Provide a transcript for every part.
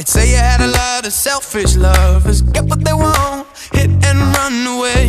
They'd say you had a lot of selfish lovers, get what they want, hit and run away.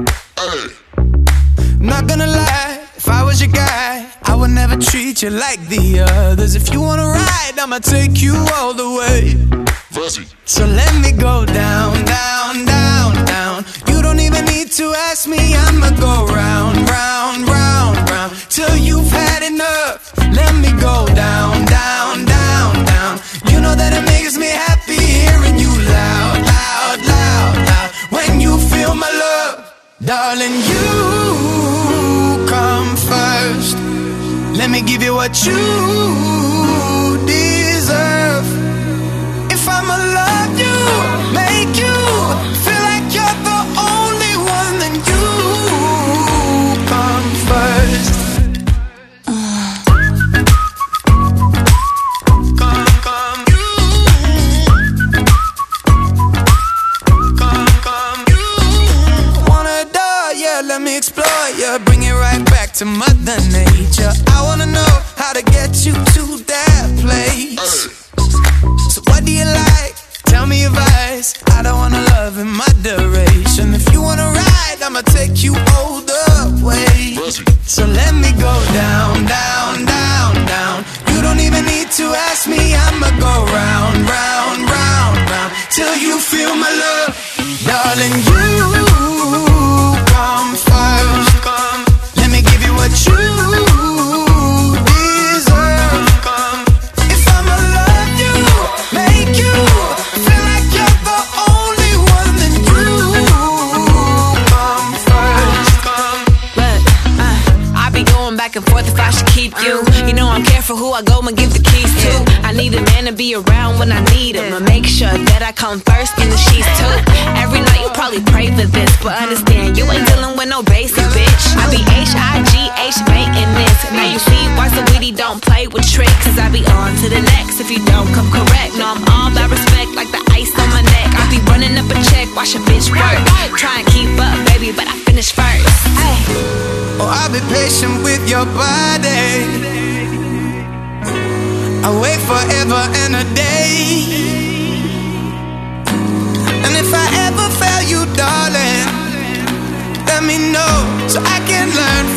Not gonna lie, if I was your guy, I would never treat you like the others. If you wanna ride, I'ma take you all the way. So let me go down, down, down, down. You don't even need to ask me, I'ma go round, round, round, round, till you've had enough. Let me go down, down, down, down. You know that it makes me happy hearing you loud, loud, loud, loud. When you feel my love, darling, you come first. Let me give you what you deserve. If I'ma love you, make you feel like you're the only one, then you come first. Let me explore you, bring it right back to Mother Nature. I wanna know how to get you to that place. So what do you like? Tell me your vice. I don't wanna love in moderation. If you wanna ride, I'ma take you all the way. So let me go down, down, down, down. You don't even need to ask me, I'ma go round, round, round, round, till you feel my love. Darling, you come first. Let me give you what you deserve. If I'ma love you, make you feel like you're the only one, then you come first. Look, I be going back and forth if I should keep you. You know I'm careful who I go and give the keys to. I need a man to be around when I need him, and make sure that I come first in the sheets too. Every night you probably pray for this, but understand you ain't dealing with no basic bitch. I be H-I-G-H baiting this. Now you see why Saweetie don't play with tricks, cause I be on to the next if you don't come correct. No, I'm all about respect like the ice on my neck. I be running up a check, watch a bitch work. Try and keep up, baby, but I finish first. Ay. Oh, I'll be patient with your body. I'll wait forever and a day. And if I ever fail you, darling, let me know so I can learn